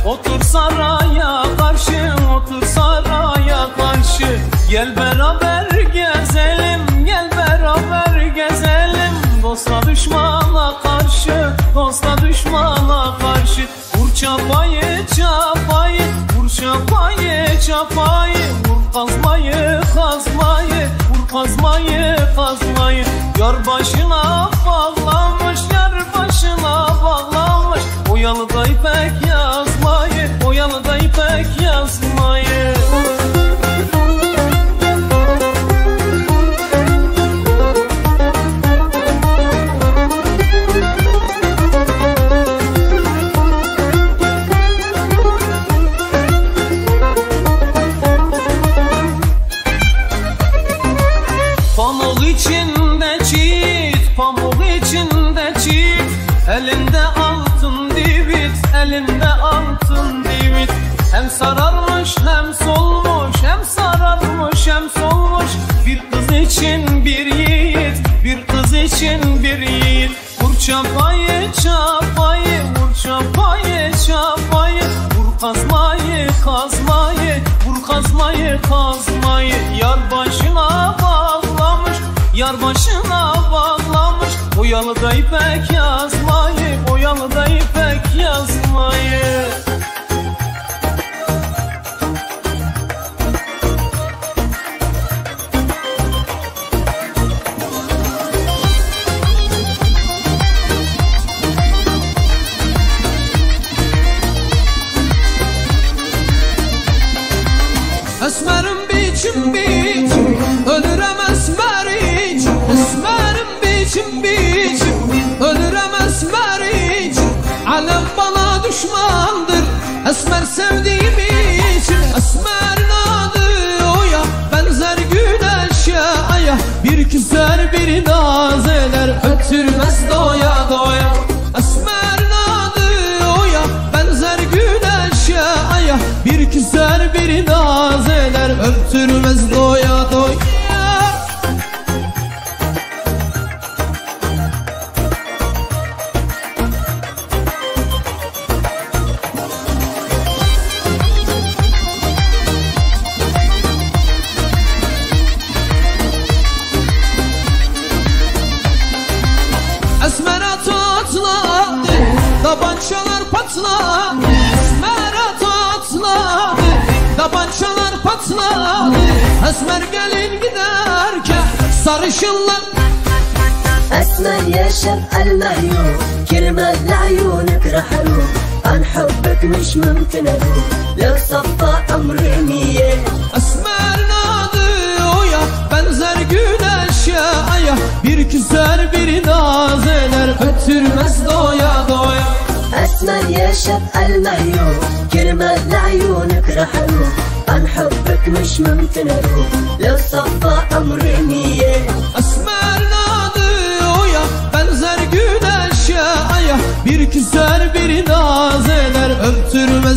Otur saraya karşı, otur saraya karşı. Gel beraber gezelim, gel beraber gezelim. Dosta düşmana karşı, dosta düşmana karşı. Vur çapayı çapayı, vur çapayı çapayı. Vur kazmayı kazmayı, vur kazmayı kazmayı. Yar başına bağlamış, yar başına bağlamış. Oyalı da ipek yazmayı, oyalı da ipek yazmayı. Pamuk içinde çift, pamuk içinde çift. Elinde altın divit, elinde altın divit. Hem sararmış hem solmuş, hem sararmış hem solmuş. Bir kız için bir yiğit, bir kız için bir yiğit. Vur çapayı çapayı, vur çapayı çapayı. Vur kazmayı kazmayı, vur kazmayı kazmayı. Yar başına bağlamış, yar başına bağlamış. Oyalı da ipek yazmayı, oyalı da ipek yazmayı. Esmerim biçim biçim, ölürem esmer için. Esmerim biçim biçim, ölürem esmer için. Alem bana düşmandır, esmer sevdiğim için. Esmerin adı oya, benzer güneşe aya. Bir küser bir naz eder, ötürmez doya doya. Esmerin adı oya, benzer güneşe aya. Bir küser bir naz eder, öptürmez doya doya. Esmer atladı, tabancalar patladı. Esmer atladı, tabancalar patladı. Esmer gelin giderken sarışınlar. أسمر يا شمع المعيون كرمال لعيونك رح أروح عن حبك مش ممكن أروح لو صفى عمري مية. Esmer'in adı oya, benzer güneşe aya. Bir küser bir naz eder, ötürmez doya doya. أسمر يا شمع المعيون كرمال لعيونك رح أروح عن حبك مش ممكن أروح لو صفى عمري مية. Esmer'in adı oya, benzer güneşe aya. Bir küser bir naz eder, öptürmez